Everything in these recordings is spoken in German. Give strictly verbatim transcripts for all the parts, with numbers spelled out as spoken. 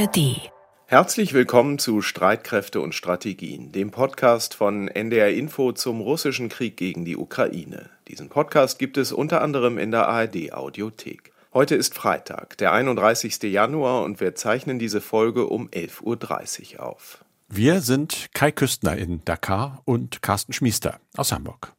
D. Herzlich willkommen zu Streitkräfte und Strategien, dem Podcast von N D R Info zum russischen Krieg gegen die Ukraine. Diesen Podcast gibt es unter anderem in der A R D-Audiothek. Heute ist Freitag, der einunddreißigsten Januar, und wir zeichnen diese Folge um elf Uhr dreißig auf. Wir sind Kai Küstner in Dakar und Carsten Schmiester aus Hamburg.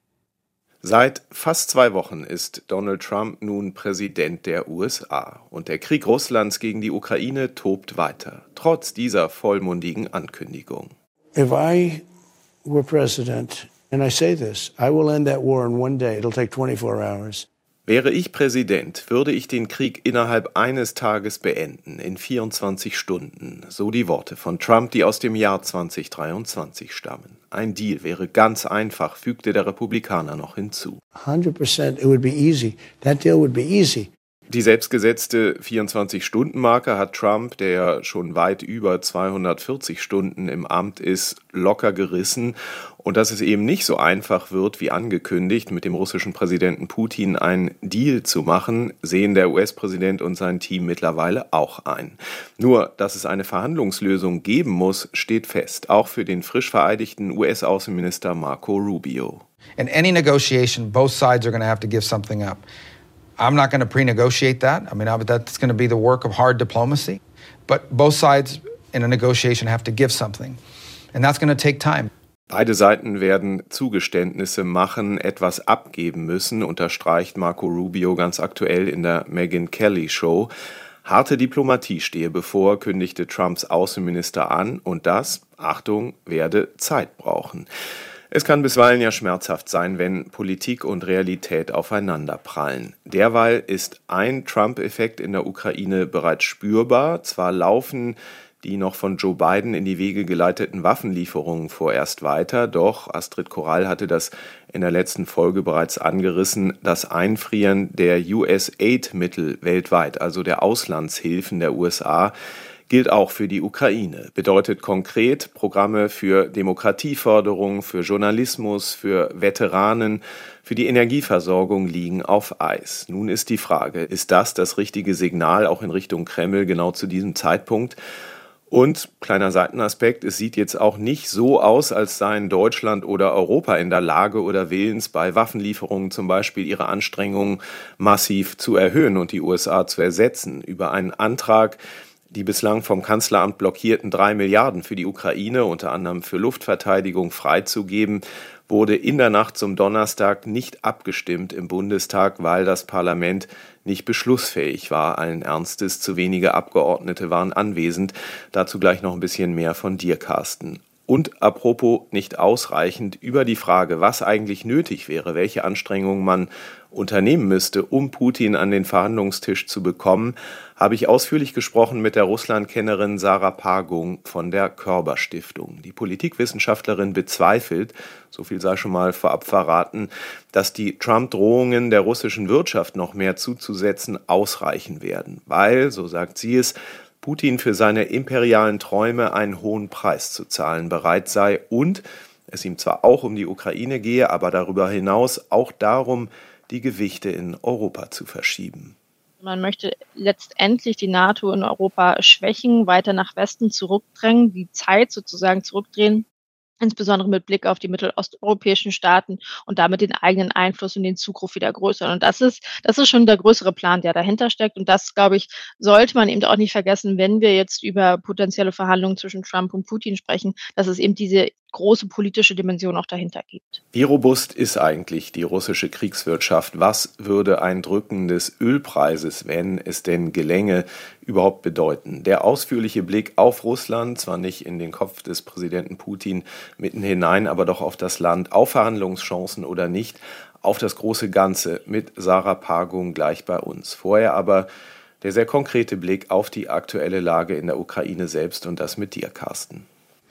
Seit fast zwei Wochen ist Donald Trump nun Präsident der U S A und der Krieg Russlands gegen die Ukraine tobt weiter, trotz dieser vollmundigen Ankündigung. If I were president, and I say this, I will end that war in one day. It'll take twenty-four hours. Wäre ich Präsident, würde ich den Krieg innerhalb eines Tages beenden, in vierundzwanzig Stunden. So die Worte von Trump, die aus dem Jahr zweitausenddreiundzwanzig stammen. Ein Deal wäre ganz einfach, fügte der Republikaner noch hinzu. one hundred percent it would be easy. That deal would be easy. Die selbstgesetzte vierundzwanzig-Stunden-Marke hat Trump, der ja schon weit über zweihundertvierzig Stunden im Amt ist, locker gerissen. Und dass es eben nicht so einfach wird, wie angekündigt, mit dem russischen Präsidenten Putin einen Deal zu machen, sehen der U S-Präsident und sein Team mittlerweile auch ein. Nur, dass es eine Verhandlungslösung geben muss, steht fest, auch für den frisch vereidigten U S-Außenminister Marco Rubio. In any negotiation, both sides are going to have to give something up. I'm not going to pre-negotiate that. I mean, that's going to be the work of hard diplomacy. But both sides in a negotiation have to give something. And that's going to take time. Beide Seiten werden Zugeständnisse machen, etwas abgeben müssen, unterstreicht Marco Rubio ganz aktuell in der Megyn Kelly Show. Harte Diplomatie stehe bevor, kündigte Trumps Außenminister an, und das, Achtung, werde Zeit brauchen. Es kann bisweilen ja schmerzhaft sein, wenn Politik und Realität aufeinanderprallen. Derweil ist ein Trump-Effekt in der Ukraine bereits spürbar. Zwar laufen die noch von Joe Biden in die Wege geleiteten Waffenlieferungen vorerst weiter, doch Astrid Korall hatte das in der letzten Folge bereits angerissen, das Einfrieren der U S-Aid-Mittel weltweit, also der Auslandshilfen der U S A, gilt auch für die Ukraine. Bedeutet konkret Programme für Demokratieförderung, für Journalismus, für Veteranen, für die Energieversorgung liegen auf Eis. Nun ist die Frage, ist das das richtige Signal auch in Richtung Kreml genau zu diesem Zeitpunkt? Und, kleiner Seitenaspekt, es sieht jetzt auch nicht so aus, als seien Deutschland oder Europa in der Lage oder willens, bei Waffenlieferungen zum Beispiel ihre Anstrengungen massiv zu erhöhen und die U S A zu ersetzen. Über einen Antrag, die bislang vom Kanzleramt blockierten drei Milliarden für die Ukraine, unter anderem für Luftverteidigung, freizugeben, wurde in der Nacht zum Donnerstag nicht abgestimmt im Bundestag, weil das Parlament nicht beschlussfähig war. Allen Ernstes, zu wenige Abgeordnete waren anwesend. Dazu gleich noch ein bisschen mehr von dir, Carsten. Und apropos nicht ausreichend, über die Frage, was eigentlich nötig wäre, welche Anstrengungen man unternehmen müsste, um Putin an den Verhandlungstisch zu bekommen, habe ich ausführlich gesprochen mit der Russlandkennerin Sarah Pagung von der Körber Stiftung. Die Politikwissenschaftlerin bezweifelt, so viel sei schon mal vorab verraten, dass die Trump-Drohungen der russischen Wirtschaft noch mehr zuzusetzen ausreichen werden, weil, so sagt sie es, Putin für seine imperialen Träume einen hohen Preis zu zahlen bereit sei und es ihm zwar auch um die Ukraine gehe, aber darüber hinaus auch darum, die Gewichte in Europa zu verschieben. Man möchte letztendlich die NATO in Europa schwächen, weiter nach Westen zurückdrängen, die Zeit sozusagen zurückdrehen, insbesondere mit Blick auf die mittelosteuropäischen Staaten und damit den eigenen Einfluss und den Zugriff wieder größer. Und das ist, das ist schon der größere Plan, der dahinter steckt. Und das, glaube ich, sollte man eben auch nicht vergessen, wenn wir jetzt über potenzielle Verhandlungen zwischen Trump und Putin sprechen, dass es eben diese große politische Dimension auch dahinter gibt. Wie robust ist eigentlich die russische Kriegswirtschaft? Was würde ein Drücken des Ölpreises, wenn es denn gelänge, überhaupt bedeuten? Der ausführliche Blick auf Russland, zwar nicht in den Kopf des Präsidenten Putin mitten hinein, aber doch auf das Land, auf Verhandlungschancen oder nicht, auf das große Ganze mit Sarah Pagung gleich bei uns. Vorher aber der sehr konkrete Blick auf die aktuelle Lage in der Ukraine selbst und das mit dir, Carsten.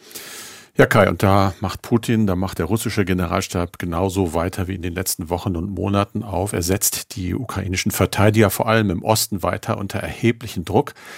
Ja, Kai, und da macht Putin, da macht der russische Generalstab genauso weiter wie in den letzten Wochen und Monaten auf. Er setzt die ukrainischen Verteidiger vor allem im Osten weiter unter erheblichen Druck.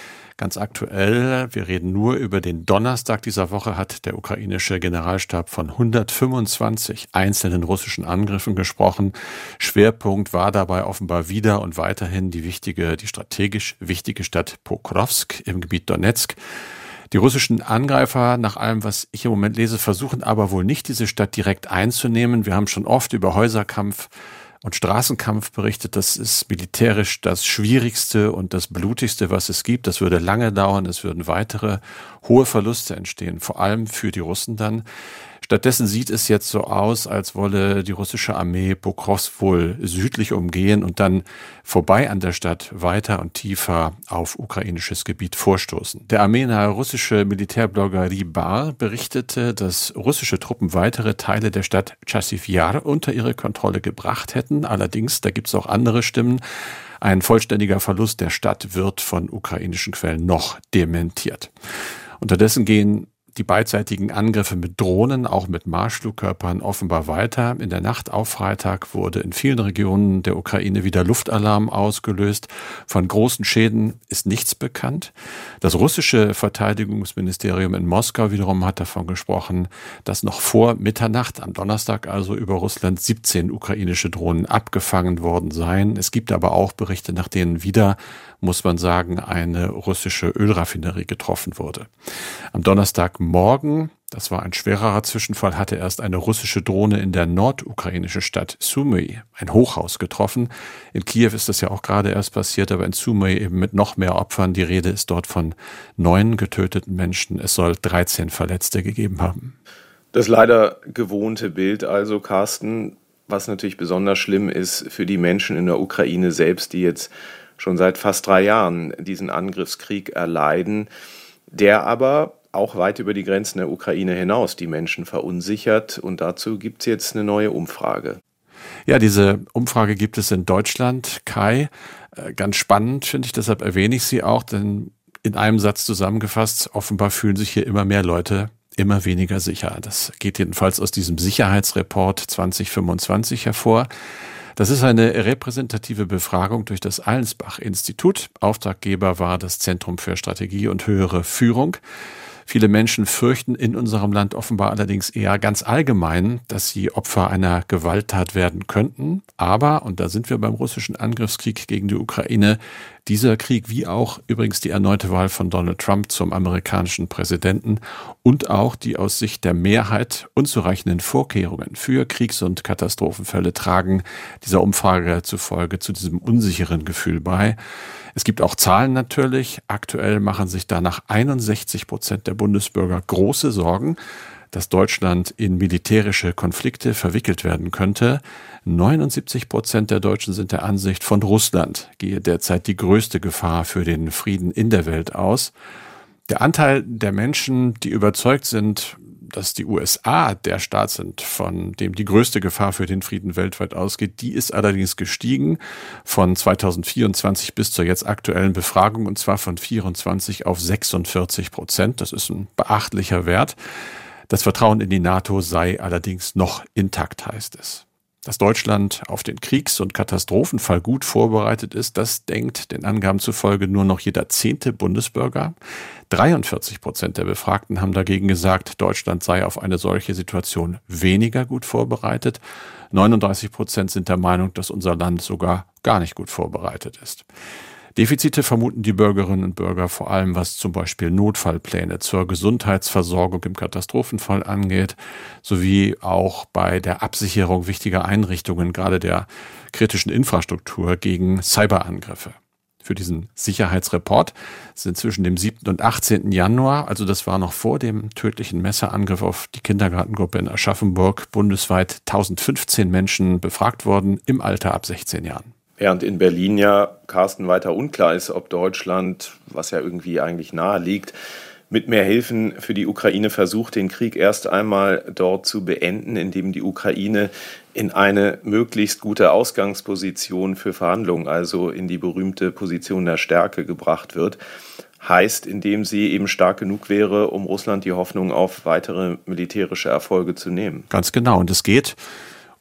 Ganz aktuell, wir reden nur über den Donnerstag dieser Woche, hat der ukrainische Generalstab von hundertfünfundzwanzig einzelnen russischen Angriffen gesprochen. Schwerpunkt war dabei offenbar wieder und weiterhin die wichtige, die strategisch wichtige Stadt Pokrovsk im Gebiet Donetsk. Die russischen Angreifer, nach allem, was ich im Moment lese, versuchen aber wohl nicht, diese Stadt direkt einzunehmen. Wir haben schon oft über Häuserkampf und Straßenkampf berichtet. Das ist militärisch das Schwierigste und das Blutigste, was es gibt. Das würde lange dauern, es würden weitere hohe Verluste entstehen, vor allem für die Russen dann. Stattdessen sieht es jetzt so aus, als wolle die russische Armee Pokrovsk wohl südlich umgehen und dann vorbei an der Stadt weiter und tiefer auf ukrainisches Gebiet vorstoßen. Der armeenahe russische Militärblogger Rybar berichtete, dass russische Truppen weitere Teile der Stadt Chassiv Yar unter ihre Kontrolle gebracht hätten. Allerdings, da gibt es auch andere Stimmen, ein vollständiger Verlust der Stadt wird von ukrainischen Quellen noch dementiert. Unterdessen gehen die beidseitigen Angriffe mit Drohnen, auch mit Marschflugkörpern, offenbar weiter. In der Nacht auf Freitag wurde in vielen Regionen der Ukraine wieder Luftalarm ausgelöst. Von großen Schäden ist nichts bekannt. Das russische Verteidigungsministerium in Moskau wiederum hat davon gesprochen, dass noch vor Mitternacht, am Donnerstag also, über Russland siebzehn ukrainische Drohnen abgefangen worden seien. Es gibt aber auch Berichte, nach denen wieder, muss man sagen, eine russische Ölraffinerie getroffen wurde. Am Donnerstagmorgen, das war ein schwererer Zwischenfall, hatte erst eine russische Drohne in der nordukrainischen Stadt Sumy ein Hochhaus getroffen. In Kiew ist das ja auch gerade erst passiert, aber in Sumy eben mit noch mehr Opfern. Die Rede ist dort von neun getöteten Menschen. Es soll dreizehn Verletzte gegeben haben. Das leider gewohnte Bild also, Carsten, was natürlich besonders schlimm ist für die Menschen in der Ukraine selbst, die jetzt schon seit fast drei Jahren diesen Angriffskrieg erleiden, der aber auch weit über die Grenzen der Ukraine hinaus die Menschen verunsichert. Und dazu gibt es jetzt eine neue Umfrage. Ja, diese Umfrage gibt es in Deutschland. Kai, ganz spannend finde ich, deshalb erwähne ich sie auch, denn in einem Satz zusammengefasst, offenbar fühlen sich hier immer mehr Leute immer weniger sicher. Das geht jedenfalls aus diesem Sicherheitsreport zwanzig fünfundzwanzig hervor. Das ist eine repräsentative Befragung durch das Allensbach-Institut. Auftraggeber war das Zentrum für Strategie und höhere Führung. Viele Menschen fürchten in unserem Land offenbar allerdings eher ganz allgemein, dass sie Opfer einer Gewalttat werden könnten. Aber, und da sind wir beim russischen Angriffskrieg gegen die Ukraine, dieser Krieg wie auch übrigens die erneute Wahl von Donald Trump zum amerikanischen Präsidenten und auch die aus Sicht der Mehrheit unzureichenden Vorkehrungen für Kriegs- und Katastrophenfälle tragen dieser Umfrage zufolge zu diesem unsicheren Gefühl bei. Es gibt auch Zahlen natürlich. Aktuell machen sich danach einundsechzig Prozent der Bundesbürger große Sorgen, dass Deutschland in militärische Konflikte verwickelt werden könnte. neunundsiebzig Prozent der Deutschen sind der Ansicht, von Russland gehe derzeit die größte Gefahr für den Frieden in der Welt aus. Der Anteil der Menschen, die überzeugt sind, dass die U S A der Staat sind, von dem die größte Gefahr für den Frieden weltweit ausgeht, die ist allerdings gestiegen von zweitausendvierundzwanzig bis zur jetzt aktuellen Befragung, und zwar von vierundzwanzig auf sechsundvierzig Prozent. Das ist ein beachtlicher Wert. Das Vertrauen in die NATO sei allerdings noch intakt, heißt es. Dass Deutschland auf den Kriegs- und Katastrophenfall gut vorbereitet ist, das denkt den Angaben zufolge nur noch jeder zehnte Bundesbürger. dreiundvierzig Prozent der Befragten haben dagegen gesagt, Deutschland sei auf eine solche Situation weniger gut vorbereitet. neununddreißig Prozent sind der Meinung, dass unser Land sogar gar nicht gut vorbereitet ist. Defizite vermuten die Bürgerinnen und Bürger vor allem, was zum Beispiel Notfallpläne zur Gesundheitsversorgung im Katastrophenfall angeht, sowie auch bei der Absicherung wichtiger Einrichtungen, gerade der kritischen Infrastruktur, gegen Cyberangriffe. Für diesen Sicherheitsreport sind zwischen dem siebten und achtzehnten Januar, also das war noch vor dem tödlichen Messerangriff auf die Kindergartengruppe in Aschaffenburg, bundesweit tausendfünfzehn Menschen befragt worden im Alter ab sechzehn Jahren. Während in Berlin ja, Carsten, weiter unklar ist, ob Deutschland, was ja irgendwie eigentlich nahe liegt, mit mehr Hilfen für die Ukraine versucht, den Krieg erst einmal dort zu beenden, indem die Ukraine in eine möglichst gute Ausgangsposition für Verhandlungen, also in die berühmte Position der Stärke gebracht wird. Heißt, indem sie eben stark genug wäre, um Russland die Hoffnung auf weitere militärische Erfolge zu nehmen. Ganz genau. Und es geht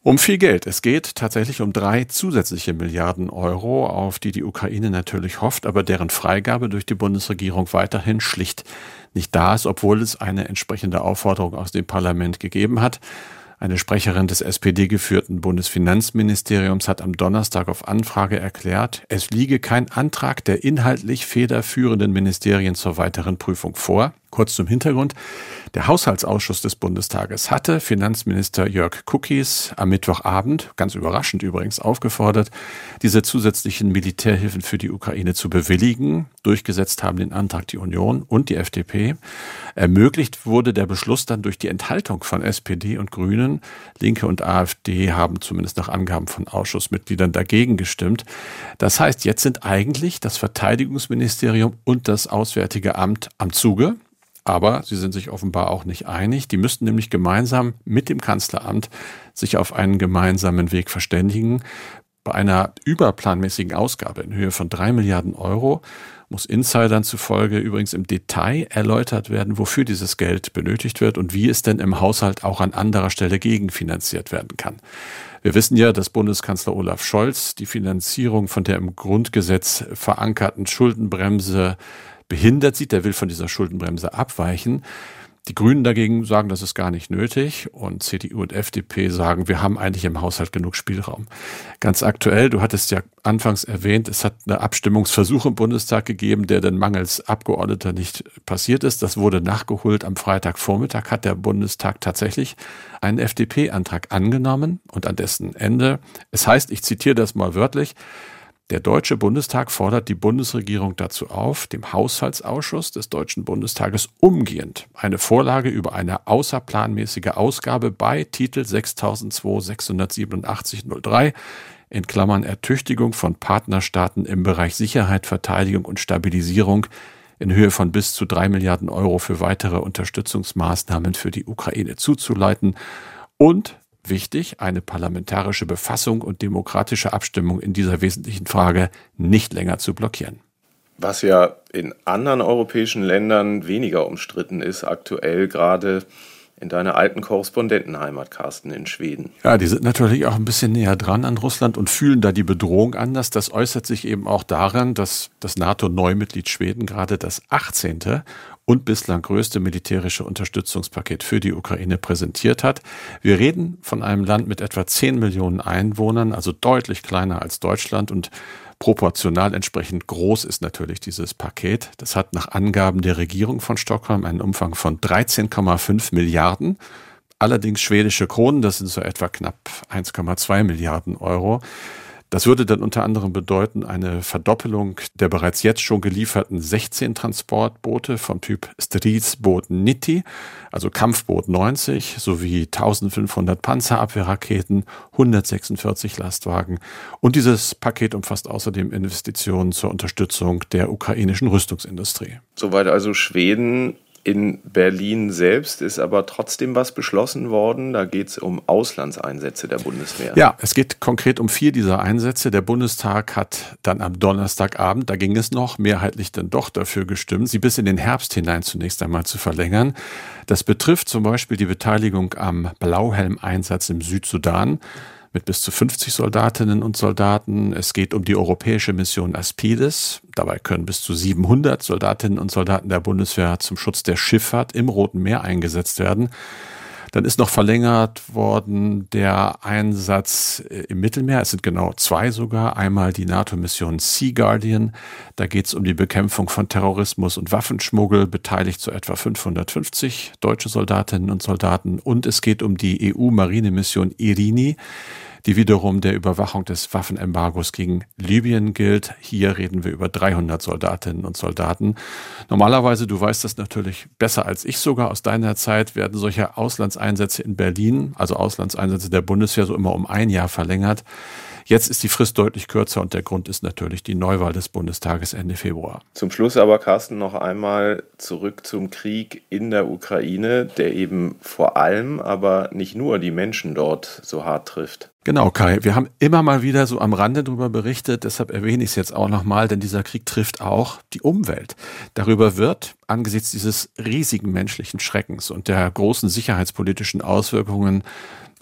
Um viel Geld. Es geht tatsächlich um drei zusätzliche Milliarden Euro, auf die die Ukraine natürlich hofft, aber deren Freigabe durch die Bundesregierung weiterhin schlicht nicht da ist, obwohl es eine entsprechende Aufforderung aus dem Parlament gegeben hat. Eine Sprecherin des S P D-geführten Bundesfinanzministeriums hat am Donnerstag auf Anfrage erklärt, es liege kein Antrag der inhaltlich federführenden Ministerien zur weiteren Prüfung vor. Kurz zum Hintergrund. Der Haushaltsausschuss des Bundestages hatte Finanzminister Jörg Kukies am Mittwochabend, ganz überraschend übrigens, aufgefordert, diese zusätzlichen Militärhilfen für die Ukraine zu bewilligen. Durchgesetzt haben den Antrag die Union und die F D P. Ermöglicht wurde der Beschluss dann durch die Enthaltung von S P D und Grünen. Linke und AfD haben zumindest nach Angaben von Ausschussmitgliedern dagegen gestimmt. Das heißt, jetzt sind eigentlich das Verteidigungsministerium und das Auswärtige Amt am Zuge. Aber sie sind sich offenbar auch nicht einig. Die müssten nämlich gemeinsam mit dem Kanzleramt sich auf einen gemeinsamen Weg verständigen. Bei einer überplanmäßigen Ausgabe in Höhe von drei Milliarden Euro muss Insidern zufolge übrigens im Detail erläutert werden, wofür dieses Geld benötigt wird und wie es denn im Haushalt auch an anderer Stelle gegenfinanziert werden kann. Wir wissen ja, dass Bundeskanzler Olaf Scholz die Finanzierung von der im Grundgesetz verankerten Schuldenbremse behindert sieht. Der will von dieser Schuldenbremse abweichen. Die Grünen dagegen sagen, das ist gar nicht nötig. Und C D U und F D P sagen, wir haben eigentlich im Haushalt genug Spielraum. Ganz aktuell, du hattest ja anfangs erwähnt, es hat einen Abstimmungsversuch im Bundestag gegeben, der dann mangels Abgeordneter nicht passiert ist. Das wurde nachgeholt. Am Freitagvormittag hat der Bundestag tatsächlich einen F D P-Antrag angenommen und an dessen Ende, es heißt, ich zitiere das mal wörtlich, der Deutsche Bundestag fordert die Bundesregierung dazu auf, dem Haushaltsausschuss des Deutschen Bundestages umgehend eine Vorlage über eine außerplanmäßige Ausgabe bei Titel sechstausendzwei sechshundertsiebenundachtzig null drei in Klammern Ertüchtigung von Partnerstaaten im Bereich Sicherheit, Verteidigung und Stabilisierung in Höhe von bis zu drei Milliarden Euro für weitere Unterstützungsmaßnahmen für die Ukraine zuzuleiten und wichtig, eine parlamentarische Befassung und demokratische Abstimmung in dieser wesentlichen Frage nicht länger zu blockieren. Was ja in anderen europäischen Ländern weniger umstritten ist, aktuell gerade in deiner alten Korrespondentenheimat, Carsten, in Schweden. Ja, die sind natürlich auch ein bisschen näher dran an Russland und fühlen da die Bedrohung anders. Das äußert sich eben auch daran, dass das NATO-Neumitglied Schweden gerade das achtzehnte und bislang größte militärische Unterstützungspaket für die Ukraine präsentiert hat. Wir reden von einem Land mit etwa zehn Millionen Einwohnern, also deutlich kleiner als Deutschland und proportional entsprechend groß ist natürlich dieses Paket. Das hat nach Angaben der Regierung von Stockholm einen Umfang von dreizehn Komma fünf Milliarden. Allerdings schwedische Kronen, das sind so etwa knapp eins Komma zwei Milliarden Euro. Das würde dann unter anderem bedeuten, eine Verdoppelung der bereits jetzt schon gelieferten sechzehn Transportboote vom Typ Stridsbåt neunzig, also Kampfboot neunzig, sowie eintausendfünfhundert Panzerabwehrraketen, hundertsechsundvierzig Lastwagen. Und dieses Paket umfasst außerdem Investitionen zur Unterstützung der ukrainischen Rüstungsindustrie. Soweit also Schweden. In Berlin selbst ist aber trotzdem was beschlossen worden. Da geht es um Auslandseinsätze der Bundeswehr. Ja, es geht konkret um vier dieser Einsätze. Der Bundestag hat dann am Donnerstagabend, da ging es noch, mehrheitlich dann doch dafür gestimmt, sie bis in den Herbst hinein zunächst einmal zu verlängern. Das betrifft zum Beispiel die Beteiligung am Blauhelm-Einsatz im Südsudan mit bis zu fünfzig Soldatinnen und Soldaten. Es geht um die europäische Mission Aspides. Dabei können bis zu siebenhundert Soldatinnen und Soldaten der Bundeswehr zum Schutz der Schifffahrt im Roten Meer eingesetzt werden. Dann ist noch verlängert worden der Einsatz im Mittelmeer. Es sind genau zwei sogar. Einmal die NATO-Mission Sea Guardian. Da geht es um die Bekämpfung von Terrorismus und Waffenschmuggel, beteiligt so etwa fünfhundertfünfzig deutsche Soldatinnen und Soldaten. Und es geht um die E U-Marinemission Irini, die wiederum der Überwachung des Waffenembargos gegen Libyen gilt. Hier reden wir über dreihundert Soldatinnen und Soldaten. Normalerweise, du weißt das natürlich besser als ich sogar aus deiner Zeit, werden solche Auslandseinsätze in Berlin, also Auslandseinsätze der Bundeswehr, so immer um ein Jahr verlängert. Jetzt ist die Frist deutlich kürzer und der Grund ist natürlich die Neuwahl des Bundestages Ende Februar. Zum Schluss aber, Carsten, noch einmal zurück zum Krieg in der Ukraine, der eben vor allem, aber nicht nur die Menschen dort so hart trifft. Genau, Kai. Wir haben immer mal wieder so am Rande darüber berichtet, deshalb erwähne ich es jetzt auch nochmal, denn dieser Krieg trifft auch die Umwelt. Darüber wird angesichts dieses riesigen menschlichen Schreckens und der großen sicherheitspolitischen Auswirkungen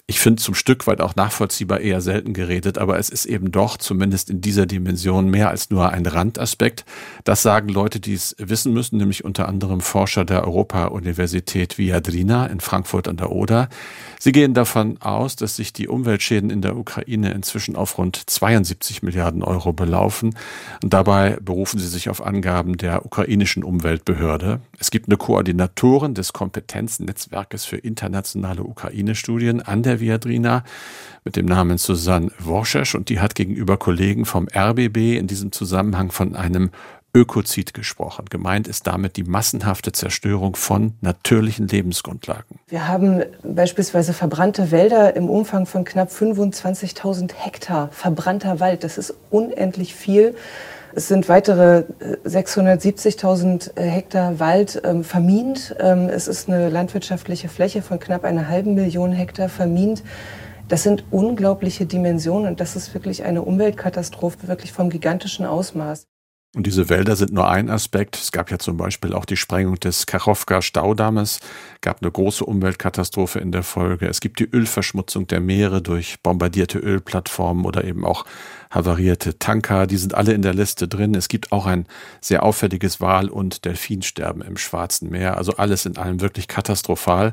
ich finde zum Stück weit auch nachvollziehbar eher selten geredet, aber es ist eben doch zumindest in dieser Dimension mehr als nur ein Randaspekt. Das sagen Leute, die es wissen müssen, nämlich unter anderem Forscher der Europa-Universität Viadrina in Frankfurt an der Oder. Sie gehen davon aus, dass sich die Umweltschäden in der Ukraine inzwischen auf rund zweiundsiebzig Milliarden Euro belaufen. Und dabei berufen sie sich auf Angaben der ukrainischen Umweltbehörde. Es gibt eine Koordinatorin des Kompetenznetzwerkes für internationale Ukraine-Studien an der Viadrina mit dem Namen Susanne Worschesch, und die hat gegenüber Kollegen vom R B B in diesem Zusammenhang von einem Ökozid gesprochen. Gemeint ist damit die massenhafte Zerstörung von natürlichen Lebensgrundlagen. Wir haben beispielsweise verbrannte Wälder im Umfang von knapp fünfundzwanzigtausend Hektar verbrannter Wald. Das ist unendlich viel. Es sind weitere sechshundertsiebzigtausend Hektar Wald ähm, vermint. Ähm, es ist eine landwirtschaftliche Fläche von knapp einer halben Million Hektar vermint. Das sind unglaubliche Dimensionen und das ist wirklich eine Umweltkatastrophe, wirklich vom gigantischen Ausmaß. Und diese Wälder sind nur ein Aspekt. Es gab ja zum Beispiel auch die Sprengung des Kachowka-Staudammes, gab eine große Umweltkatastrophe in der Folge. Es gibt die Ölverschmutzung der Meere durch bombardierte Ölplattformen oder eben auch havarierte Tanker. Die sind alle in der Liste drin. Es gibt auch ein sehr auffälliges Wal- und Delfinsterben im Schwarzen Meer. Also alles in allem wirklich katastrophal.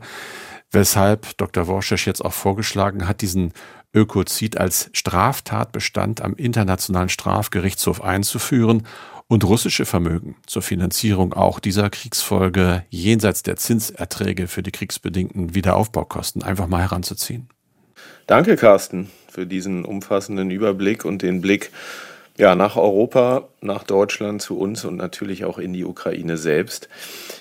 Weshalb Doktor Worschesch jetzt auch vorgeschlagen hat, diesen Ökozid als Straftatbestand am Internationalen Strafgerichtshof einzuführen und russische Vermögen zur Finanzierung auch dieser Kriegsfolge jenseits der Zinserträge für die kriegsbedingten Wiederaufbaukosten einfach mal heranzuziehen. Danke, Carsten, für diesen umfassenden Überblick und den Blick ja, nach Europa, nach Deutschland, zu uns und natürlich auch in die Ukraine selbst.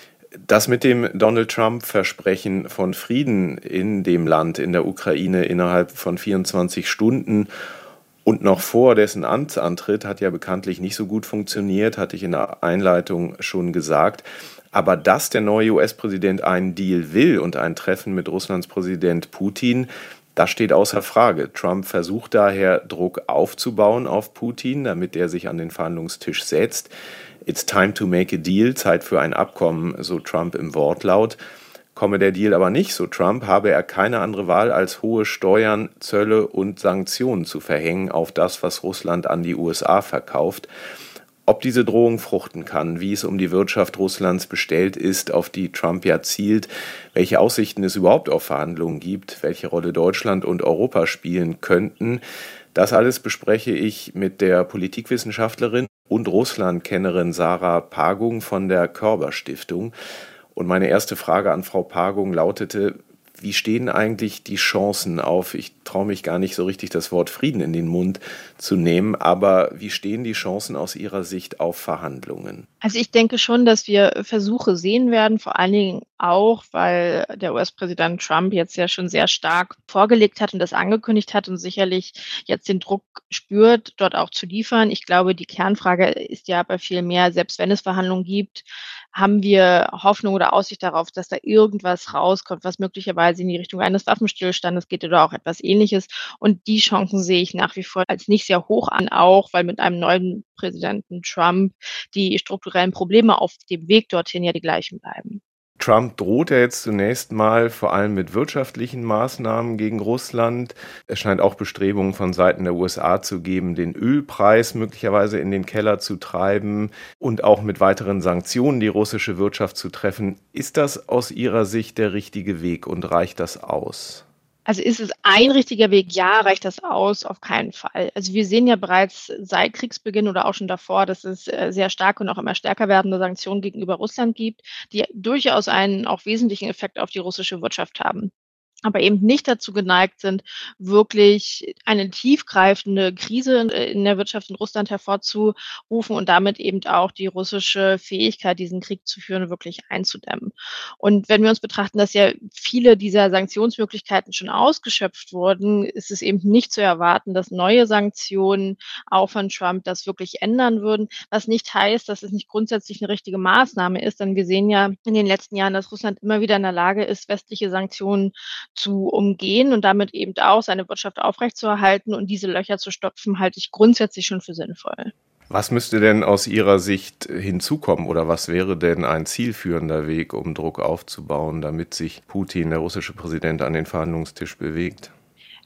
Das mit dem Donald Trump-Versprechen von Frieden in dem Land, in der Ukraine, innerhalb von vierundzwanzig Stunden und noch vor dessen Amtsantritt hat ja bekanntlich nicht so gut funktioniert, hatte ich in der Einleitung schon gesagt. Aber dass der neue U S-Präsident einen Deal will und ein Treffen mit Russlands Präsident Putin, das steht außer Frage. Trump versucht daher, Druck aufzubauen auf Putin, damit er sich an den Verhandlungstisch setzt. It's time to make a deal, Zeit für ein Abkommen, so Trump im Wortlaut. Komme der Deal aber nicht, so Trump, habe er keine andere Wahl, als hohe Steuern, Zölle und Sanktionen zu verhängen auf das, was Russland an die U S A verkauft. Ob diese Drohung fruchten kann, wie es um die Wirtschaft Russlands bestellt ist, auf die Trump ja zielt, welche Aussichten es überhaupt auf Verhandlungen gibt, welche Rolle Deutschland und Europa spielen könnten, das alles bespreche ich mit der Politikwissenschaftlerin und Russlandkennerin Sarah Pagung von der Körber Stiftung. Und meine erste Frage an Frau Pagung lautete: Wie stehen eigentlich die Chancen auf, ich traue mich gar nicht so richtig das Wort Frieden in den Mund zu nehmen, aber wie stehen die Chancen aus Ihrer Sicht auf Verhandlungen? Also ich denke schon, dass wir Versuche sehen werden, vor allen Dingen auch, weil der U S-Präsident Trump jetzt ja schon sehr stark vorgelegt hat und das angekündigt hat und sicherlich jetzt den Druck spürt, dort auch zu liefern. Ich glaube, die Kernfrage ist ja bei viel mehr, selbst wenn es Verhandlungen gibt, haben wir Hoffnung oder Aussicht darauf, dass da irgendwas rauskommt, was möglicherweise in die Richtung eines Waffenstillstandes geht oder auch etwas Ähnliches. Und die Chancen sehe ich nach wie vor als nicht sehr hoch an, auch weil mit einem neuen Präsidenten Trump die strukturellen Probleme auf dem Weg dorthin ja die gleichen bleiben. Trump droht ja jetzt zunächst mal vor allem mit wirtschaftlichen Maßnahmen gegen Russland. Es scheint auch Bestrebungen von Seiten der U S A zu geben, den Ölpreis möglicherweise in den Keller zu treiben und auch mit weiteren Sanktionen die russische Wirtschaft zu treffen. Ist das aus Ihrer Sicht der richtige Weg und reicht das aus? Also ist es ein richtiger Weg? Ja, reicht das aus? Auf keinen Fall. Also wir sehen ja bereits seit Kriegsbeginn oder auch schon davor, dass es sehr starke und auch immer stärker werdende Sanktionen gegenüber Russland gibt, die durchaus einen auch wesentlichen Effekt auf die russische Wirtschaft haben, aber eben nicht dazu geneigt sind, wirklich eine tiefgreifende Krise in der Wirtschaft in Russland hervorzurufen und damit eben auch die russische Fähigkeit, diesen Krieg zu führen, wirklich einzudämmen. Und wenn wir uns betrachten, dass ja viele dieser Sanktionsmöglichkeiten schon ausgeschöpft wurden, ist es eben nicht zu erwarten, dass neue Sanktionen auch von Trump das wirklich ändern würden, was nicht heißt, dass es nicht grundsätzlich eine richtige Maßnahme ist, denn wir sehen ja in den letzten Jahren, dass Russland immer wieder in der Lage ist, westliche Sanktionen zu umgehen und damit eben auch seine Wirtschaft aufrechtzuerhalten und diese Löcher zu stopfen, halte ich grundsätzlich schon für sinnvoll. Was müsste denn aus Ihrer Sicht hinzukommen oder was wäre denn ein zielführender Weg, um Druck aufzubauen, damit sich Putin, der russische Präsident, an den Verhandlungstisch bewegt?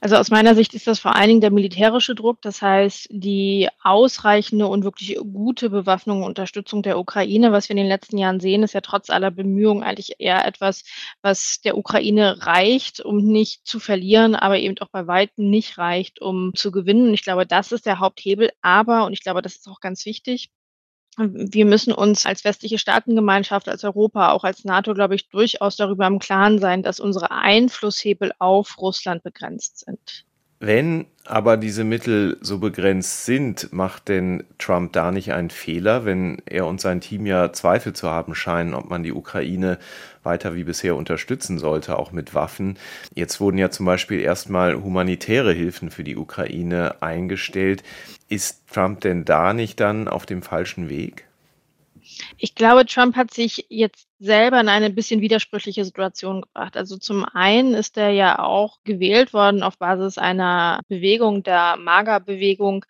Also aus meiner Sicht ist das vor allen Dingen der militärische Druck, das heißt die ausreichende und wirklich gute Bewaffnung und Unterstützung der Ukraine. Was wir in den letzten Jahren sehen, ist ja trotz aller Bemühungen eigentlich eher etwas, was der Ukraine reicht, um nicht zu verlieren, aber eben auch bei weitem nicht reicht, um zu gewinnen. Ich glaube, das ist der Haupthebel. Aber, und ich glaube, das ist auch ganz wichtig, wir müssen uns als westliche Staatengemeinschaft, als Europa, auch als NATO, glaube ich, durchaus darüber im Klaren sein, dass unsere Einflusshebel auf Russland begrenzt sind. Wenn aber diese Mittel so begrenzt sind, macht denn Trump da nicht einen Fehler, wenn er und sein Team ja Zweifel zu haben scheinen, ob man die Ukraine weiter wie bisher unterstützen sollte, auch mit Waffen? Jetzt wurden ja zum Beispiel erstmal humanitäre Hilfen für die Ukraine eingestellt. Ist Trump denn da nicht dann auf dem falschen Weg? Ich glaube, Trump hat sich jetzt selber in eine bisschen widersprüchliche Situation gebracht. Also zum einen ist er ja auch gewählt worden auf Basis einer Bewegung, der MAGA-Bewegung,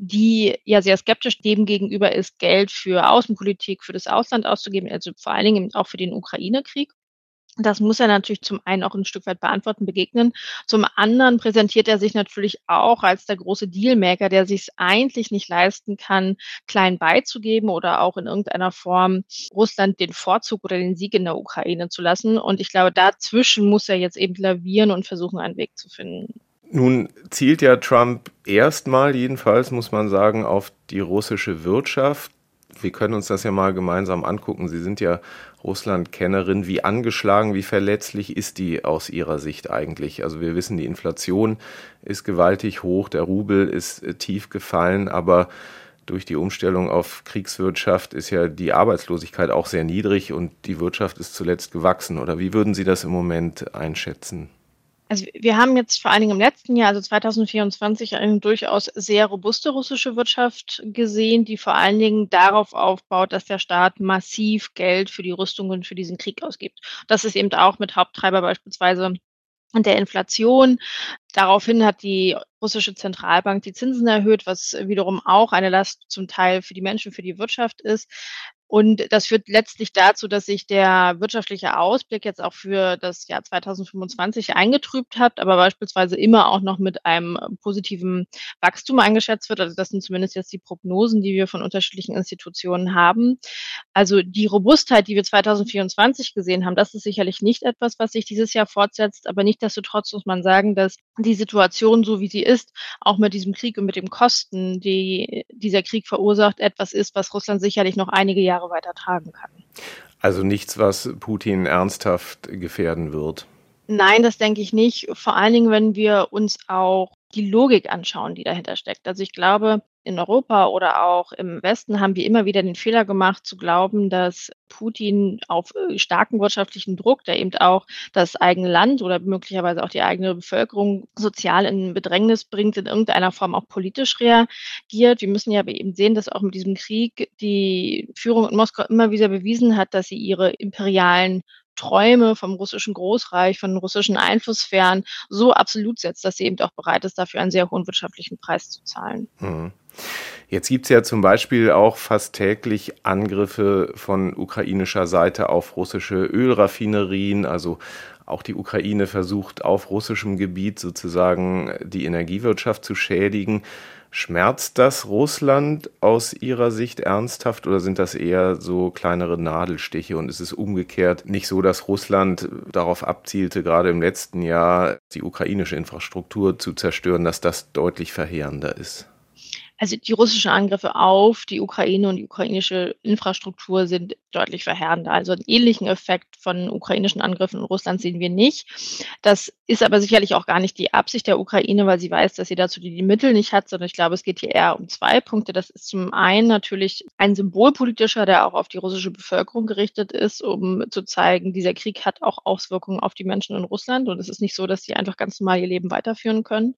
die ja sehr skeptisch dem gegenüber ist, Geld für Außenpolitik, für das Ausland auszugeben, also vor allen Dingen auch für den Ukraine-Krieg. Das muss er natürlich zum einen auch ein Stück weit beantworten, begegnen. Zum anderen präsentiert er sich natürlich auch als der große Dealmaker, der sich es eigentlich nicht leisten kann, klein beizugeben oder auch in irgendeiner Form Russland den Vorzug oder den Sieg in der Ukraine zu lassen. Und ich glaube, dazwischen muss er jetzt eben lavieren und versuchen, einen Weg zu finden. Nun zielt ja Trump erstmal jedenfalls, muss man sagen, auf die russische Wirtschaft. Wir können uns das ja mal gemeinsam angucken. Sie sind ja Russland-Kennerin. Wie angeschlagen, wie verletzlich ist die aus Ihrer Sicht eigentlich? Also wir wissen, die Inflation ist gewaltig hoch, der Rubel ist tief gefallen, aber durch die Umstellung auf Kriegswirtschaft ist ja die Arbeitslosigkeit auch sehr niedrig und die Wirtschaft ist zuletzt gewachsen. Oder wie würden Sie das im Moment einschätzen? Also wir haben jetzt vor allen Dingen im letzten Jahr, also zwanzig vierundzwanzig, eine durchaus sehr robuste russische Wirtschaft gesehen, die vor allen Dingen darauf aufbaut, dass der Staat massiv Geld für die Rüstungen für diesen Krieg ausgibt. Das ist eben auch mit Haupttreiber beispielsweise der Inflation. Daraufhin hat die russische Zentralbank die Zinsen erhöht, was wiederum auch eine Last zum Teil für die Menschen, für die Wirtschaft ist. Und das führt letztlich dazu, dass sich der wirtschaftliche Ausblick jetzt auch für das Jahr zwanzig fünfundzwanzig eingetrübt hat, aber beispielsweise immer auch noch mit einem positiven Wachstum eingeschätzt wird. Also das sind zumindest jetzt die Prognosen, die wir von unterschiedlichen Institutionen haben. Also die Robustheit, die wir zwanzig vierundzwanzig gesehen haben, das ist sicherlich nicht etwas, was sich dieses Jahr fortsetzt. Aber nichtsdestotrotz muss man sagen, dass die Situation, so wie sie ist, auch mit diesem Krieg und mit den Kosten, die dieser Krieg verursacht, etwas ist, was Russland sicherlich noch einige Jahre weiter tragen kann. Also nichts, was Putin ernsthaft gefährden wird? Nein, das denke ich nicht. Vor allen Dingen, wenn wir uns auch die Logik anschauen, die dahinter steckt. Also ich glaube, in Europa oder auch im Westen haben wir immer wieder den Fehler gemacht, zu glauben, dass Putin auf starken wirtschaftlichen Druck, der eben auch das eigene Land oder möglicherweise auch die eigene Bevölkerung sozial in Bedrängnis bringt, in irgendeiner Form auch politisch reagiert. Wir müssen ja aber eben sehen, dass auch mit diesem Krieg die Führung in Moskau immer wieder bewiesen hat, dass sie ihre imperialen Träume vom russischen Großreich, von russischen Einflusssphären so absolut setzt, dass sie eben auch bereit ist, dafür einen sehr hohen wirtschaftlichen Preis zu zahlen. Mhm. Jetzt gibt es ja zum Beispiel auch fast täglich Angriffe von ukrainischer Seite auf russische Ölraffinerien. Also auch die Ukraine versucht auf russischem Gebiet sozusagen die Energiewirtschaft zu schädigen. Schmerzt das Russland aus Ihrer Sicht ernsthaft oder sind das eher so kleinere Nadelstiche? Und ist es umgekehrt nicht so, dass Russland darauf abzielte, gerade im letzten Jahr die ukrainische Infrastruktur zu zerstören, dass das deutlich verheerender ist? Also die russischen Angriffe auf die Ukraine und die ukrainische Infrastruktur sind deutlich verheerender. Also einen ähnlichen Effekt von ukrainischen Angriffen in Russland sehen wir nicht. Das ist aber sicherlich auch gar nicht die Absicht der Ukraine, weil sie weiß, dass sie dazu die Mittel nicht hat, sondern ich glaube, es geht hier eher um zwei Punkte. Das ist zum einen natürlich ein symbolpolitischer, der auch auf die russische Bevölkerung gerichtet ist, um zu zeigen, dieser Krieg hat auch Auswirkungen auf die Menschen in Russland und es ist nicht so, dass sie einfach ganz normal ihr Leben weiterführen können.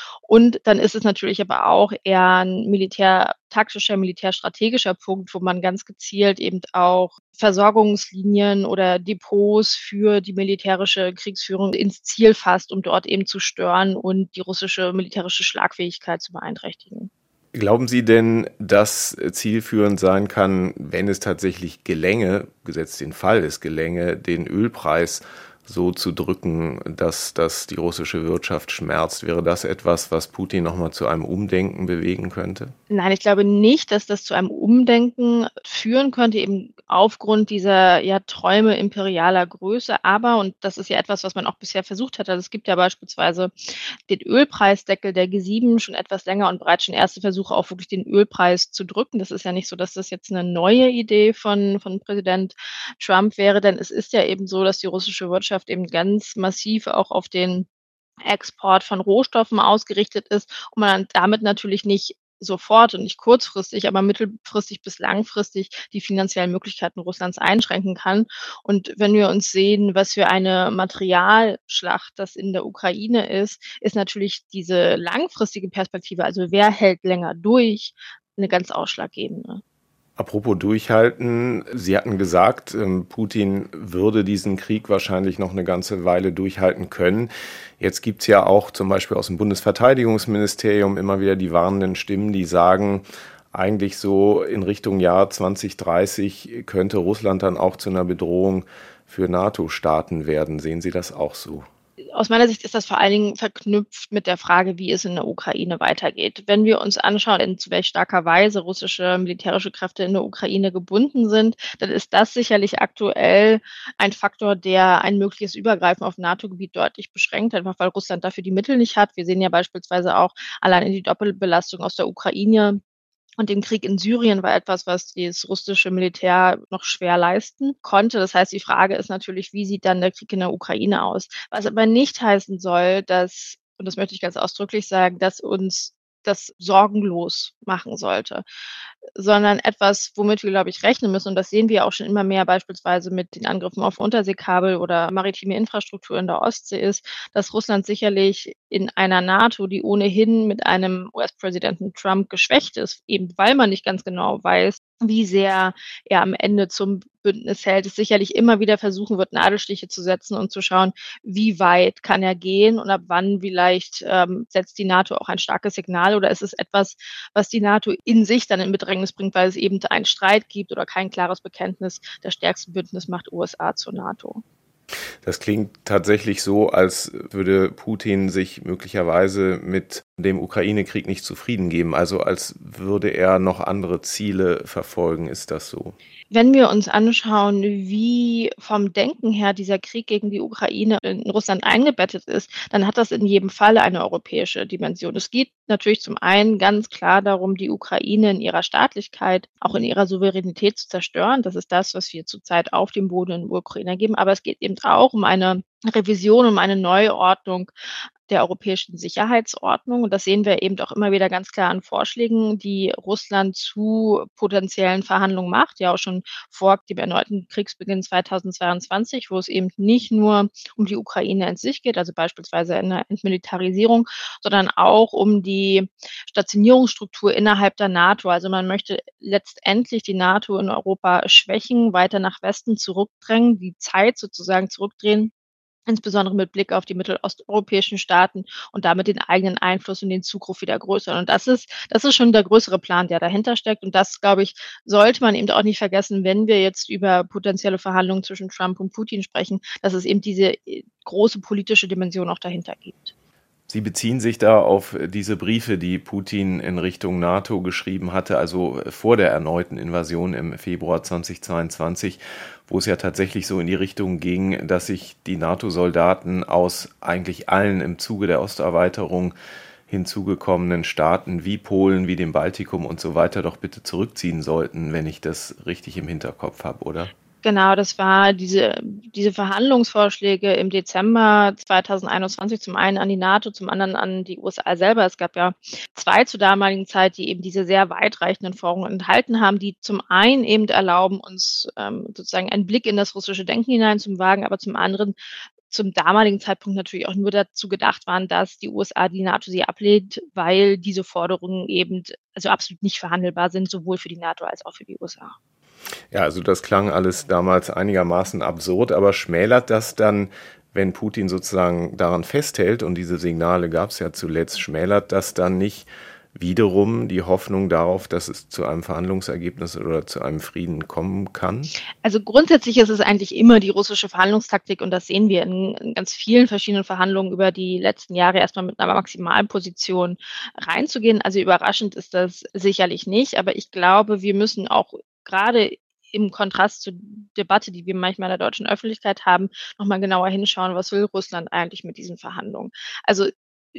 Und dann ist es natürlich aber auch eher ein militärtaktischer, militärstrategischer Punkt, wo man ganz gezielt eben auch Versorgungslinien oder Depots für die militärische Kriegsführung ins Ziel fasst, um dort eben zu stören und die russische militärische Schlagfähigkeit zu beeinträchtigen. Glauben Sie denn, dass zielführend sein kann, wenn es tatsächlich gelänge, gesetzt den Fall es gelänge, den Ölpreis so zu drücken, dass das die russische Wirtschaft schmerzt? Wäre das etwas, was Putin nochmal zu einem Umdenken bewegen könnte? Nein, ich glaube nicht, dass das zu einem Umdenken führen könnte, eben aufgrund dieser ja, Träume imperialer Größe. Aber, und das ist ja etwas, was man auch bisher versucht hat, also es gibt ja beispielsweise den Ölpreisdeckel der G sieben schon etwas länger und bereits schon erste Versuche, auch wirklich den Ölpreis zu drücken. Das ist ja nicht so, dass das jetzt eine neue Idee von, von Präsident Trump wäre, denn es ist ja eben so, dass die russische Wirtschaft eben ganz massiv auch auf den Export von Rohstoffen ausgerichtet ist und man damit natürlich nicht sofort und nicht kurzfristig, aber mittelfristig bis langfristig die finanziellen Möglichkeiten Russlands einschränken kann. Und wenn wir uns sehen, was für eine Materialschlacht das in der Ukraine ist, ist natürlich diese langfristige Perspektive, also wer hält länger durch, eine ganz ausschlaggebende. Apropos durchhalten, Sie hatten gesagt, Putin würde diesen Krieg wahrscheinlich noch eine ganze Weile durchhalten können. Jetzt gibt es ja auch zum Beispiel aus dem Bundesverteidigungsministerium immer wieder die warnenden Stimmen, die sagen, eigentlich so in Richtung Jahr zwanzig dreißig könnte Russland dann auch zu einer Bedrohung für NATO-Staaten werden. Sehen Sie das auch so? Aus meiner Sicht ist das vor allen Dingen verknüpft mit der Frage, wie es in der Ukraine weitergeht. Wenn wir uns anschauen, in zu welch starker Weise russische militärische Kräfte in der Ukraine gebunden sind, dann ist das sicherlich aktuell ein Faktor, der ein mögliches Übergreifen auf NATO-Gebiet deutlich beschränkt, einfach weil Russland dafür die Mittel nicht hat. Wir sehen ja beispielsweise auch allein in die Doppelbelastung aus der Ukraine. Und dem Krieg in Syrien war etwas, was das russische Militär noch schwer leisten konnte. Das heißt, die Frage ist natürlich, wie sieht dann der Krieg in der Ukraine aus? Was aber nicht heißen soll, dass, und das möchte ich ganz ausdrücklich sagen, dass uns das sorgenlos machen sollte, sondern etwas, womit wir, glaube ich, rechnen müssen. Und das sehen wir auch schon immer mehr beispielsweise mit den Angriffen auf Unterseekabel oder maritime Infrastruktur in der Ostsee ist, dass Russland sicherlich in einer NATO, die ohnehin mit einem U S-Präsidenten Trump geschwächt ist, eben weil man nicht ganz genau weiß, wie sehr er am Ende zum Bündnis hält, es sicherlich immer wieder versuchen wird, Nadelstiche zu setzen und zu schauen, wie weit kann er gehen und ab wann vielleicht ähm, setzt die NATO auch ein starkes Signal oder ist es etwas, was die NATO in sich dann in Bedrängnis bringt, weil es eben einen Streit gibt oder kein klares Bekenntnis der stärksten Bündnismacht U S A zur NATO. Das klingt tatsächlich so, als würde Putin sich möglicherweise mit dem Ukraine-Krieg nicht zufrieden geben, also als würde er noch andere Ziele verfolgen. Ist das so? Wenn wir uns anschauen, wie vom Denken her dieser Krieg gegen die Ukraine in Russland eingebettet ist, dann hat das in jedem Fall eine europäische Dimension. Es geht natürlich zum einen ganz klar darum, die Ukraine in ihrer Staatlichkeit, auch in ihrer Souveränität zu zerstören. Das ist das, was wir zurzeit auf dem Boden in der Ukraine geben. Aber es geht eben auch um eine Revision, um eine Neuordnung der europäischen Sicherheitsordnung. Und das sehen wir eben auch immer wieder ganz klar an Vorschlägen, die Russland zu potenziellen Verhandlungen macht, ja auch schon vor dem erneuten Kriegsbeginn zweitausendzweiundzwanzig, wo es eben nicht nur um die Ukraine in sich geht, also beispielsweise eine Entmilitarisierung, sondern auch um die Stationierungsstruktur innerhalb der NATO. Also man möchte letztendlich die NATO in Europa schwächen, weiter nach Westen zurückdrängen, die Zeit sozusagen zurückdrehen, insbesondere mit Blick auf die mittelosteuropäischen Staaten und damit den eigenen Einfluss und den Zugriff wieder größer. Und das ist, das ist schon der größere Plan, der dahinter steckt. Und das, glaube ich, sollte man eben auch nicht vergessen, wenn wir jetzt über potenzielle Verhandlungen zwischen Trump und Putin sprechen, dass es eben diese große politische Dimension auch dahinter gibt. Sie beziehen sich da auf diese Briefe, die Putin in Richtung NATO geschrieben hatte, also vor der erneuten Invasion im Februar zweitausendzweiundzwanzig, wo es ja tatsächlich so in die Richtung ging, dass sich die NATO-Soldaten aus eigentlich allen im Zuge der Osterweiterung hinzugekommenen Staaten wie Polen, wie dem Baltikum und so weiter doch bitte zurückziehen sollten, wenn ich das richtig im Hinterkopf habe, oder? Genau, das war diese, diese Verhandlungsvorschläge im Dezember zweitausendeinundzwanzig, zum einen an die NATO, zum anderen an die U S A selber. Es gab ja zwei zur damaligen Zeit, die eben diese sehr weitreichenden Forderungen enthalten haben, die zum einen eben erlauben, uns ähm, sozusagen einen Blick in das russische Denken hineinzuwagen, aber zum anderen zum damaligen Zeitpunkt natürlich auch nur dazu gedacht waren, dass die U S A die NATO sie ablehnt, weil diese Forderungen eben also absolut nicht verhandelbar sind, sowohl für die NATO als auch für die U S A. Ja, also das klang alles damals einigermaßen absurd, aber schmälert das dann, wenn Putin sozusagen daran festhält, und diese Signale gab es ja zuletzt, schmälert das dann nicht wiederum die Hoffnung darauf, dass es zu einem Verhandlungsergebnis oder zu einem Frieden kommen kann? Also grundsätzlich ist es eigentlich immer die russische Verhandlungstaktik und das sehen wir in, in ganz vielen verschiedenen Verhandlungen über die letzten Jahre, erstmal mit einer Maximalposition reinzugehen. Also überraschend ist das sicherlich nicht, aber ich glaube, wir müssen auch gerade im Kontrast zur Debatte, die wir manchmal in der deutschen Öffentlichkeit haben, nochmal genauer hinschauen, was will Russland eigentlich mit diesen Verhandlungen. Also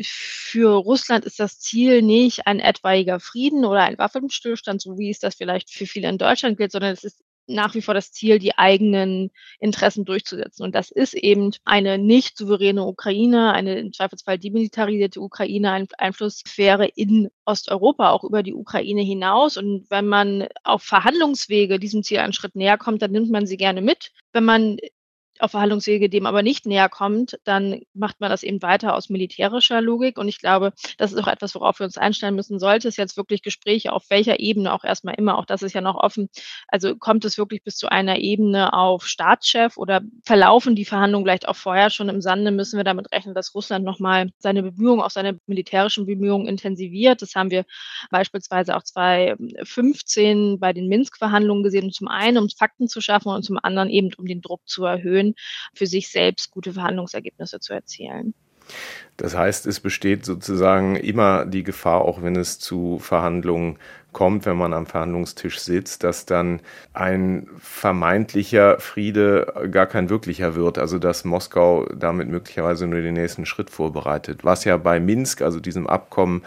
für Russland ist das Ziel nicht ein etwaiger Frieden oder ein Waffenstillstand, so wie es das vielleicht für viele in Deutschland gilt, sondern es ist nach wie vor das Ziel, die eigenen Interessen durchzusetzen. Und das ist eben eine nicht souveräne Ukraine, eine im Zweifelsfall demilitarisierte Ukraine, eine Einflusssphäre in Osteuropa, auch über die Ukraine hinaus. Und wenn man auf Verhandlungswege diesem Ziel einen Schritt näher kommt, dann nimmt man sie gerne mit. Wenn man auf Verhandlungswege dem aber nicht näher kommt, dann macht man das eben weiter aus militärischer Logik. Und ich glaube, das ist auch etwas, worauf wir uns einstellen müssen. Sollte es jetzt wirklich Gespräche auf welcher Ebene auch erstmal immer, auch das ist ja noch offen, also kommt es wirklich bis zu einer Ebene auf Staatschef oder verlaufen die Verhandlungen vielleicht auch vorher schon im Sande, müssen wir damit rechnen, dass Russland nochmal seine Bemühungen, auch seine militärischen Bemühungen intensiviert. Das haben wir beispielsweise auch zweitausendfünfzehn bei den Minsk-Verhandlungen gesehen, zum einen, um Fakten zu schaffen und zum anderen eben, um den Druck zu erhöhen, für sich selbst gute Verhandlungsergebnisse zu erzielen. Das heißt, es besteht sozusagen immer die Gefahr, auch wenn es zu Verhandlungen kommt, wenn man am Verhandlungstisch sitzt, dass dann ein vermeintlicher Friede gar kein wirklicher wird, also dass Moskau damit möglicherweise nur den nächsten Schritt vorbereitet. Was ja bei Minsk, also diesem Abkommen,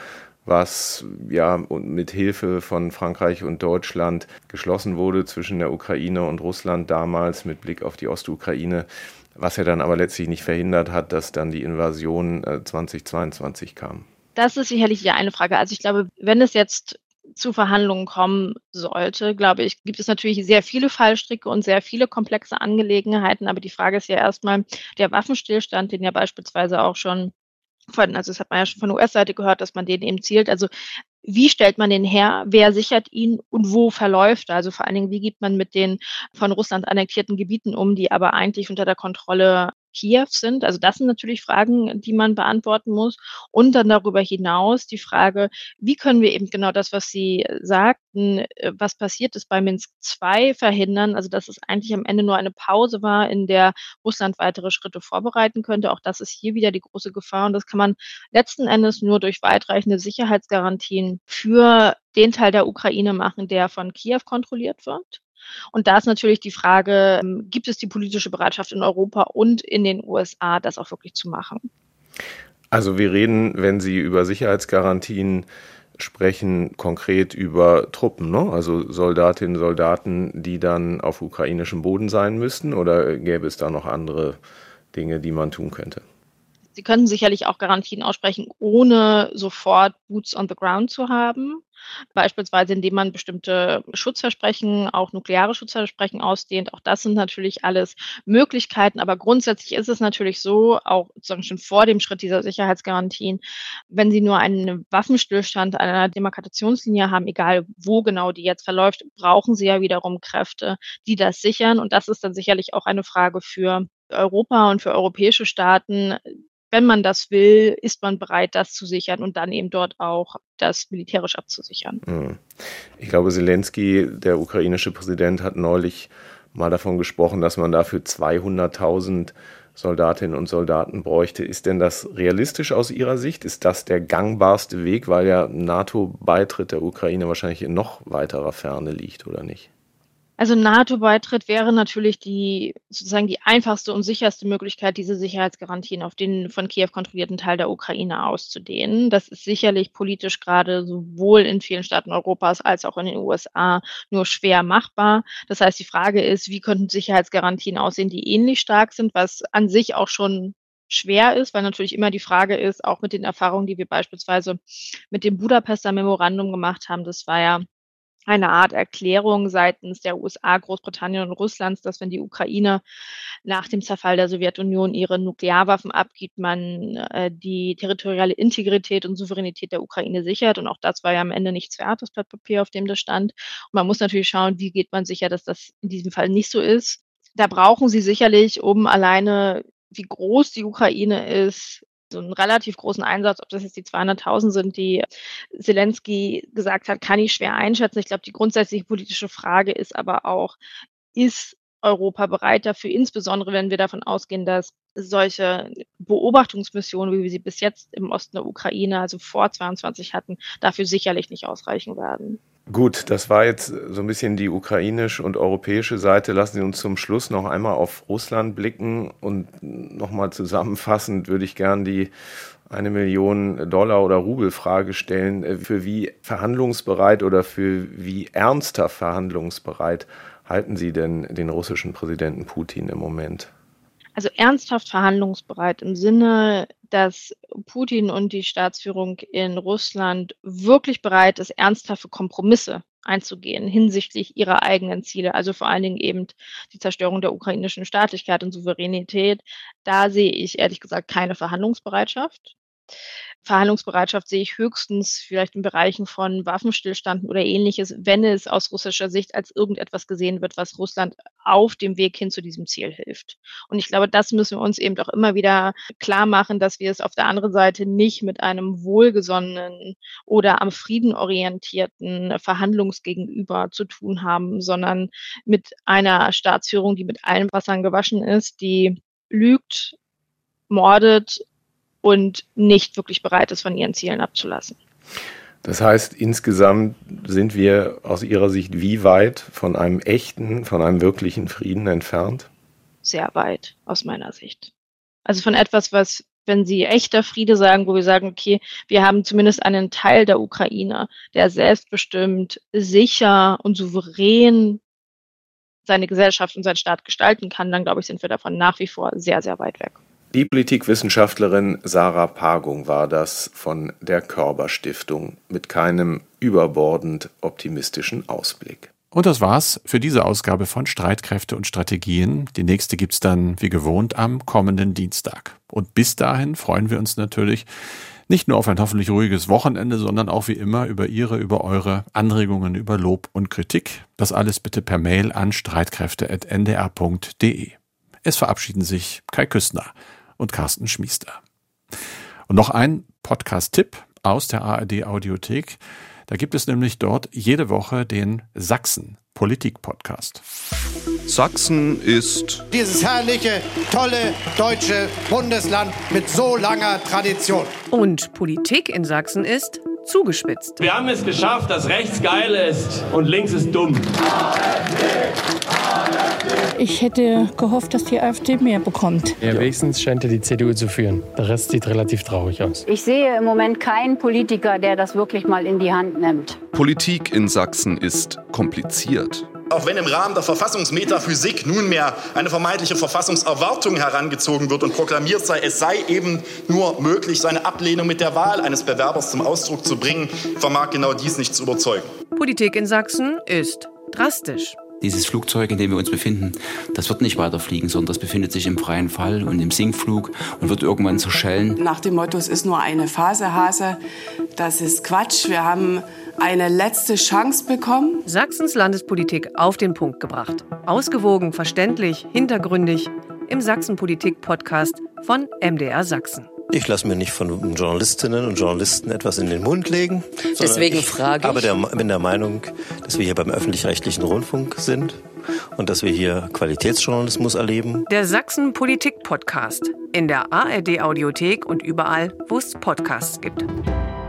was ja mit Hilfe von Frankreich und Deutschland geschlossen wurde zwischen der Ukraine und Russland damals mit Blick auf die Ostukraine, was ja dann aber letztlich nicht verhindert hat, dass dann die Invasion zweitausendzweiundzwanzig kam. Das ist sicherlich ja eine Frage. Also ich glaube, wenn es jetzt zu Verhandlungen kommen sollte, glaube ich, gibt es natürlich sehr viele Fallstricke und sehr viele komplexe Angelegenheiten. Aber die Frage ist ja erstmal der Waffenstillstand, den ja beispielsweise auch schon von, also das hat man ja schon von U S-Seite gehört, dass man den eben zielt. Also wie stellt man den her? Wer sichert ihn und wo verläuft er? Also vor allen Dingen, wie geht man mit den von Russland annektierten Gebieten um, die aber eigentlich unter der Kontrolle Kiews sind? Also das sind natürlich Fragen, die man beantworten muss. Und dann darüber hinaus die Frage, wie können wir eben genau das, was Sie sagten, was passiert ist bei Minsk zwei verhindern? Also dass es eigentlich am Ende nur eine Pause war, in der Russland weitere Schritte vorbereiten könnte. Auch das ist hier wieder die große Gefahr. Und das kann man letzten Endes nur durch weitreichende Sicherheitsgarantien für den Teil der Ukraine machen, der von Kiew kontrolliert wird. Und da ist natürlich die Frage, gibt es die politische Bereitschaft in Europa und in den U S A, das auch wirklich zu machen? Also wir reden, wenn Sie über Sicherheitsgarantien sprechen, konkret über Truppen, ne? Also Soldatinnen und Soldaten, die dann auf ukrainischem Boden sein müssten, oder gäbe es da noch andere Dinge, die man tun könnte? Sie können sicherlich auch Garantien aussprechen, ohne sofort Boots on the ground zu haben. Beispielsweise, indem man bestimmte Schutzversprechen, auch nukleare Schutzversprechen ausdehnt. Auch das sind natürlich alles Möglichkeiten. Aber grundsätzlich ist es natürlich so, auch sozusagen schon vor dem Schritt dieser Sicherheitsgarantien, wenn Sie nur einen Waffenstillstand an einer Demarkationslinie haben, egal wo genau die jetzt verläuft, brauchen Sie ja wiederum Kräfte, die das sichern. Und das ist dann sicherlich auch eine Frage für Europa und für europäische Staaten. Wenn man das will, ist man bereit, das zu sichern und dann eben dort auch das militärisch abzusichern. Ich glaube, Zelensky, der ukrainische Präsident, hat neulich mal davon gesprochen, dass man dafür zweihunderttausend Soldatinnen und Soldaten bräuchte. Ist denn das realistisch aus Ihrer Sicht? Ist das der gangbarste Weg, weil ja NATO-Beitritt der Ukraine wahrscheinlich in noch weiterer Ferne liegt, oder nicht? Also NATO-Beitritt wäre natürlich die sozusagen die einfachste und sicherste Möglichkeit, diese Sicherheitsgarantien auf den von Kiew kontrollierten Teil der Ukraine auszudehnen. Das ist sicherlich politisch gerade sowohl in vielen Staaten Europas als auch in den U S A nur schwer machbar. Das heißt, die Frage ist, wie könnten Sicherheitsgarantien aussehen, die ähnlich stark sind, was an sich auch schon schwer ist, weil natürlich immer die Frage ist, auch mit den Erfahrungen, die wir beispielsweise mit dem Budapester Memorandum gemacht haben, das war ja eine Art Erklärung seitens der U S A, Großbritannien und Russlands, dass wenn die Ukraine nach dem Zerfall der Sowjetunion ihre Nuklearwaffen abgibt, man äh, die territoriale Integrität und Souveränität der Ukraine sichert. Und auch das war ja am Ende nichts wert, das Blatt Papier, auf dem das stand. Und man muss natürlich schauen, wie geht man sicher, dass das in diesem Fall nicht so ist. Da brauchen sie sicherlich, um alleine, wie groß die Ukraine ist, so einen relativ großen Einsatz, ob das jetzt die zweihunderttausend sind, die Zelensky gesagt hat, kann ich schwer einschätzen. Ich glaube, die grundsätzliche politische Frage ist aber auch, ist Europa bereit dafür, insbesondere wenn wir davon ausgehen, dass solche Beobachtungsmissionen, wie wir sie bis jetzt im Osten der Ukraine, also vor zweiundzwanzig hatten, dafür sicherlich nicht ausreichen werden. Gut, das war jetzt so ein bisschen die ukrainische und europäische Seite. Lassen Sie uns zum Schluss noch einmal auf Russland blicken und nochmal zusammenfassend würde ich gern die eine Million Dollar oder Rubel Frage stellen. Für wie verhandlungsbereit oder für wie ernster verhandlungsbereit halten Sie denn den russischen Präsidenten Putin im Moment? Also ernsthaft verhandlungsbereit im Sinne, dass Putin und die Staatsführung in Russland wirklich bereit ist, ernsthafte Kompromisse einzugehen hinsichtlich ihrer eigenen Ziele, also vor allen Dingen eben die Zerstörung der ukrainischen Staatlichkeit und Souveränität. Da sehe ich ehrlich gesagt keine Verhandlungsbereitschaft. Verhandlungsbereitschaft sehe ich höchstens vielleicht in Bereichen von Waffenstillstand oder Ähnliches, wenn es aus russischer Sicht als irgendetwas gesehen wird, was Russland auf dem Weg hin zu diesem Ziel hilft. Und ich glaube, das müssen wir uns eben auch immer wieder klar machen, dass wir es auf der anderen Seite nicht mit einem wohlgesonnenen oder am Frieden orientierten Verhandlungsgegenüber zu tun haben, sondern mit einer Staatsführung, die mit allen Wassern gewaschen ist, die lügt, mordet und nicht wirklich bereit ist, von ihren Zielen abzulassen. Das heißt, insgesamt sind wir aus Ihrer Sicht wie weit von einem echten, von einem wirklichen Frieden entfernt? Sehr weit, aus meiner Sicht. Also von etwas, was, wenn Sie echter Friede sagen, wo wir sagen, okay, wir haben zumindest einen Teil der Ukraine, der selbstbestimmt, sicher und souverän seine Gesellschaft und seinen Staat gestalten kann, dann glaube ich, sind wir davon nach wie vor sehr, sehr weit weg. Die Politikwissenschaftlerin Sarah Pagung war das von der Körber Stiftung mit keinem überbordend optimistischen Ausblick. Und das war's für diese Ausgabe von Streitkräfte und Strategien. Die nächste gibt's dann wie gewohnt am kommenden Dienstag. Und bis dahin freuen wir uns natürlich nicht nur auf ein hoffentlich ruhiges Wochenende, sondern auch wie immer über Ihre, über eure Anregungen, über Lob und Kritik. Das alles bitte per Mail an streitkräfte at n d r punkt d e. Es verabschieden sich Kai Küstner und Carsten Schmiester. Und noch ein Podcast-Tipp aus der A R D-Audiothek. Da gibt es nämlich dort jede Woche den Sachsen-Politik-Podcast. Sachsen ist dieses herrliche, tolle deutsche Bundesland mit so langer Tradition. Und Politik in Sachsen ist zugespitzt. Wir haben es geschafft, dass rechts geil ist und links ist dumm. Ich hätte gehofft, dass die AfD mehr bekommt. Ja, wenigstens scheint ja die C D U zu führen. Der Rest sieht relativ traurig aus. Ich sehe im Moment keinen Politiker, der das wirklich mal in die Hand nimmt. Politik in Sachsen ist kompliziert. Auch wenn im Rahmen der Verfassungsmetaphysik nunmehr eine vermeintliche Verfassungserwartung herangezogen wird und proklamiert sei, es sei eben nur möglich, seine Ablehnung mit der Wahl eines Bewerbers zum Ausdruck zu bringen, vermag genau dies nicht zu überzeugen. Politik in Sachsen ist drastisch. Dieses Flugzeug, in dem wir uns befinden, das wird nicht weiterfliegen, sondern das befindet sich im freien Fall und im Sinkflug und wird irgendwann zerschellen. Nach dem Motto, es ist nur eine Phase, Hase, das ist Quatsch. Wir haben eine letzte Chance bekommen. Sachsens Landespolitik auf den Punkt gebracht. Ausgewogen, verständlich, hintergründig im Sachsen-Politik-Podcast von M D R Sachsen. Ich lasse mir nicht von Journalistinnen und Journalisten etwas in den Mund legen. Deswegen ich frage ich. Aber der, bin der Meinung, dass wir hier beim öffentlich-rechtlichen Rundfunk sind und dass wir hier Qualitätsjournalismus erleben. Der Sachsen-Politik-Podcast in der A R D-Audiothek und überall, wo es Podcasts gibt.